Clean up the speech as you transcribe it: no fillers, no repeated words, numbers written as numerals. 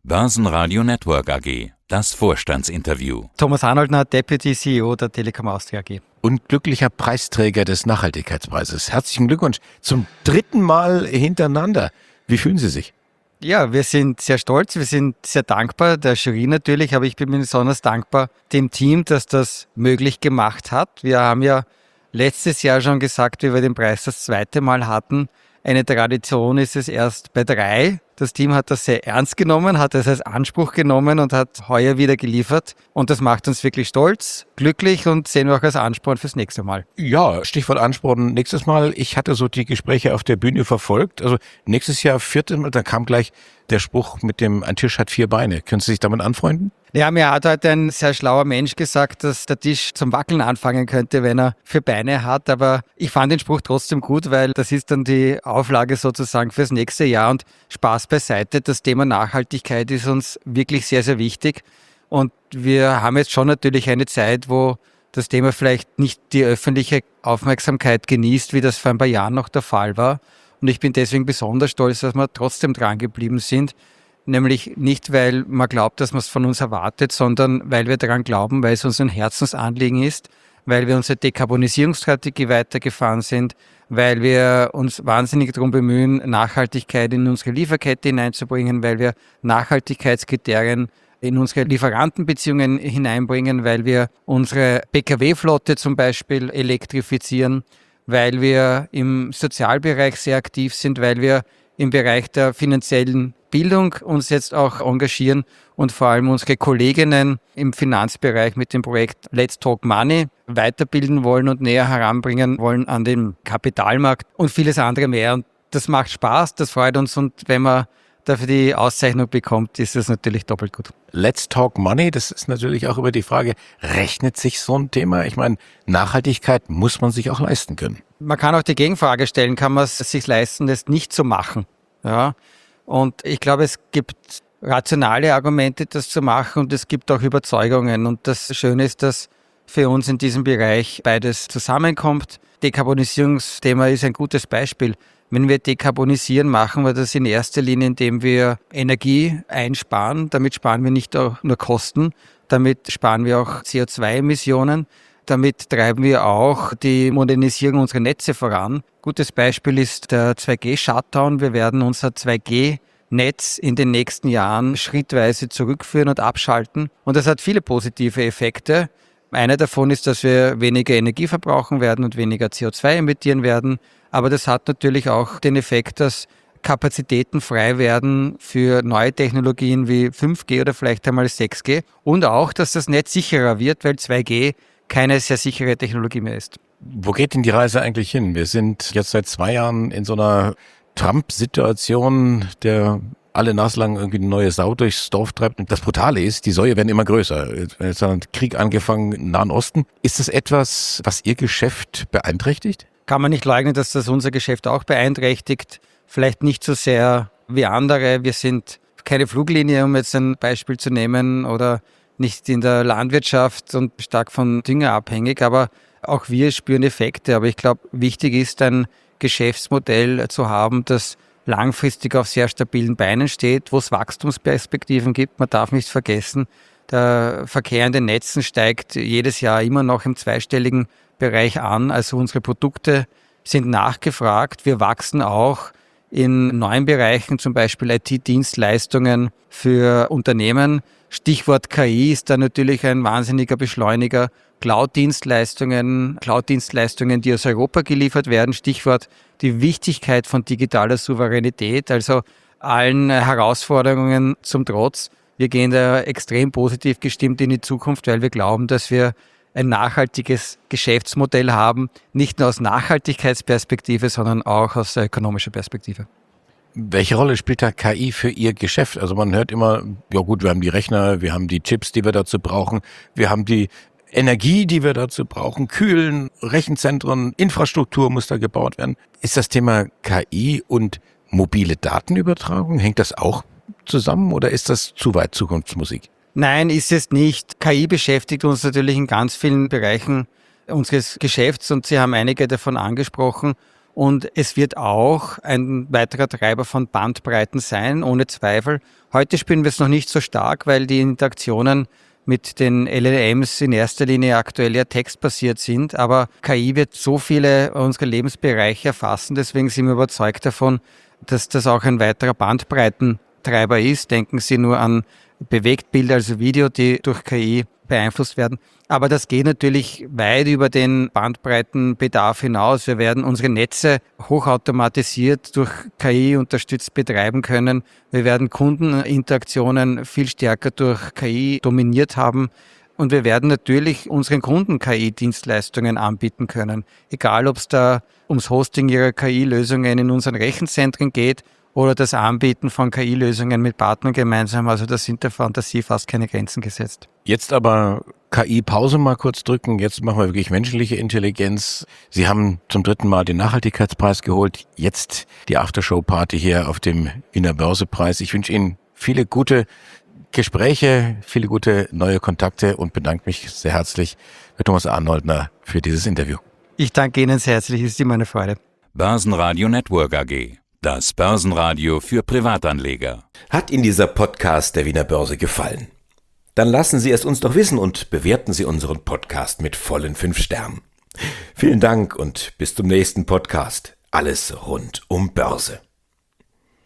Börsenradio Network AG, das Vorstandsinterview. Thomas Arnoldner, Deputy CEO der Telekom Austria AG. Und glücklicher Preisträger des Nachhaltigkeitspreises. Herzlichen Glückwunsch zum 3. Mal hintereinander. Wie fühlen Sie sich? Ja, wir sind sehr stolz, wir sind sehr dankbar, der Jury natürlich, aber ich bin mir besonders dankbar dem Team, das das möglich gemacht hat. Wir haben ja letztes Jahr schon gesagt, wie wir den Preis das 2. Mal hatten. Eine Tradition ist es erst bei 3. Das Team hat das sehr ernst genommen, hat es als Anspruch genommen und hat heuer wieder geliefert. Und das macht uns wirklich stolz, glücklich und sehen wir auch als Ansporn fürs nächste Mal. Ja, Stichwort Ansporn. Nächstes Mal, ich hatte so die Gespräche auf der Bühne verfolgt. Also nächstes Jahr 4. Mal, da kam gleich der Spruch mit dem, ein Tisch hat 4 Beine. Können Sie sich damit anfreunden? Ja, mir hat heute ein sehr schlauer Mensch gesagt, dass der Tisch zum Wackeln anfangen könnte, wenn er 4 Beine hat. Aber ich fand den Spruch trotzdem gut, weil das ist dann die Auflage sozusagen fürs nächste Jahr. Und Spaß beiseite, das Thema Nachhaltigkeit ist uns wirklich sehr, sehr wichtig. Und wir haben jetzt schon natürlich eine Zeit, wo das Thema vielleicht nicht die öffentliche Aufmerksamkeit genießt, wie das vor ein paar Jahren noch der Fall war. Und ich bin deswegen besonders stolz, dass wir trotzdem dran geblieben sind. Nämlich nicht, weil man glaubt, dass man es von uns erwartet, sondern weil wir daran glauben, weil es uns ein Herzensanliegen ist, weil wir unsere Dekarbonisierungsstrategie weitergefahren sind, weil wir uns wahnsinnig darum bemühen, Nachhaltigkeit in unsere Lieferkette hineinzubringen, weil wir Nachhaltigkeitskriterien in unsere Lieferantenbeziehungen hineinbringen, weil wir unsere Pkw-Flotte zum Beispiel elektrifizieren, weil wir im Sozialbereich sehr aktiv sind, weil wir im Bereich der finanziellen Bildung uns jetzt auch engagieren und vor allem unsere Kolleginnen im Finanzbereich mit dem Projekt Let's Talk Money weiterbilden wollen und näher heranbringen wollen an den Kapitalmarkt und vieles andere mehr. Und das macht Spaß, das freut uns und wenn man dafür die Auszeichnung bekommt, ist es natürlich doppelt gut. Let's Talk Money, das ist natürlich auch über die Frage, rechnet sich so ein Thema? Ich meine, Nachhaltigkeit muss man sich auch leisten können. Man kann auch die Gegenfrage stellen, kann man es sich leisten, das nicht zu machen? Ja. Und ich glaube, es gibt rationale Argumente, das zu machen und es gibt auch Überzeugungen. Und das Schöne ist, dass für uns in diesem Bereich beides zusammenkommt. Dekarbonisierungsthema ist ein gutes Beispiel. Wenn wir dekarbonisieren, machen wir das in erster Linie, indem wir Energie einsparen. Damit sparen wir nicht nur Kosten, damit sparen wir auch CO2-Emissionen. Damit treiben wir auch die Modernisierung unserer Netze voran. Gutes Beispiel ist der 2G-Shutdown. Wir werden unser 2G-Netz in den nächsten Jahren schrittweise zurückführen und abschalten. Und das hat viele positive Effekte. Einer davon ist, dass wir weniger Energie verbrauchen werden und weniger CO2 emittieren werden. Aber das hat natürlich auch den Effekt, dass Kapazitäten frei werden für neue Technologien wie 5G oder vielleicht einmal 6G. Und auch, dass das Netz sicherer wird, weil 2G keine sehr sichere Technologie mehr ist. Wo geht denn die Reise eigentlich hin? Wir sind jetzt seit 2 Jahren in so einer Trump-Situation, der alle naslang irgendwie eine neue Sau durchs Dorf treibt. Und das Brutale ist, die Säue werden immer größer. Jetzt hat ein Krieg angefangen im Nahen Osten. Ist das etwas, was Ihr Geschäft beeinträchtigt? Kann man nicht leugnen, dass das unser Geschäft auch beeinträchtigt. Vielleicht nicht so sehr wie andere. Wir sind keine Fluglinie, um jetzt ein Beispiel zu nehmen, oder nicht in der Landwirtschaft und stark von Dünger abhängig, aber auch wir spüren Effekte. Aber ich glaube, wichtig ist, ein Geschäftsmodell zu haben, das langfristig auf sehr stabilen Beinen steht, wo es Wachstumsperspektiven gibt. Man darf nicht vergessen, der Verkehr in den Netzen steigt jedes Jahr immer noch im zweistelligen Bereich an. Also unsere Produkte sind nachgefragt. Wir wachsen auch in neuen Bereichen, zum Beispiel IT-Dienstleistungen für Unternehmen. Stichwort KI ist da natürlich ein wahnsinniger Beschleuniger. Cloud-Dienstleistungen, die aus Europa geliefert werden. Stichwort die Wichtigkeit von digitaler Souveränität, also allen Herausforderungen zum Trotz. Wir gehen da extrem positiv gestimmt in die Zukunft, weil wir glauben, dass wir ein nachhaltiges Geschäftsmodell haben, nicht nur aus Nachhaltigkeitsperspektive, sondern auch aus ökonomischer Perspektive. Welche Rolle spielt da KI für Ihr Geschäft? Also man hört immer, ja gut, wir haben die Rechner, wir haben die Chips, die wir dazu brauchen, wir haben die Energie, die wir dazu brauchen, Kühlen, Rechenzentren, Infrastruktur muss da gebaut werden. Ist das Thema KI und mobile Datenübertragung, hängt das auch zusammen oder ist das zu weit Zukunftsmusik? Nein, ist es nicht. KI beschäftigt uns natürlich in ganz vielen Bereichen unseres Geschäfts und Sie haben einige davon angesprochen. Und es wird auch ein weiterer Treiber von Bandbreiten sein, ohne Zweifel. Heute spüren wir es noch nicht so stark, weil die Interaktionen mit den LLMs in erster Linie aktuell ja textbasiert sind. Aber KI wird so viele unserer Lebensbereiche erfassen. Deswegen sind wir überzeugt davon, dass das auch ein weiterer Bandbreitentreiber ist. Denken Sie nur an Bewegtbilder, also Video, die durch KI beeinflusst werden. Aber das geht natürlich weit über den Bandbreitenbedarf hinaus. Wir werden unsere Netze hochautomatisiert durch KI unterstützt betreiben können. Wir werden Kundeninteraktionen viel stärker durch KI dominiert haben. Und wir werden natürlich unseren Kunden KI-Dienstleistungen anbieten können. Egal, ob es da ums Hosting ihrer KI-Lösungen in unseren Rechenzentren geht oder das Anbieten von KI-Lösungen mit Partnern gemeinsam. Also da sind der Fantasie fast keine Grenzen gesetzt. Jetzt aber KI-Pause mal kurz drücken. Jetzt machen wir wirklich menschliche Intelligenz. Sie haben zum 3. Mal den Nachhaltigkeitspreis geholt. Jetzt die Aftershow-Party hier auf dem Wiener Börsepreis. Ich wünsche Ihnen viele gute Gespräche, viele gute neue Kontakte und bedanke mich sehr herzlich bei Thomas Arnoldner für dieses Interview. Ich danke Ihnen sehr herzlich. Es ist immer eine Freude. Börsenradio Network AG. Das Börsenradio für Privatanleger. Hat Ihnen dieser Podcast der Wiener Börse gefallen? Dann lassen Sie es uns doch wissen und bewerten Sie unseren Podcast mit vollen 5 Sternen. Vielen Dank und bis zum nächsten Podcast. Alles rund um Börse.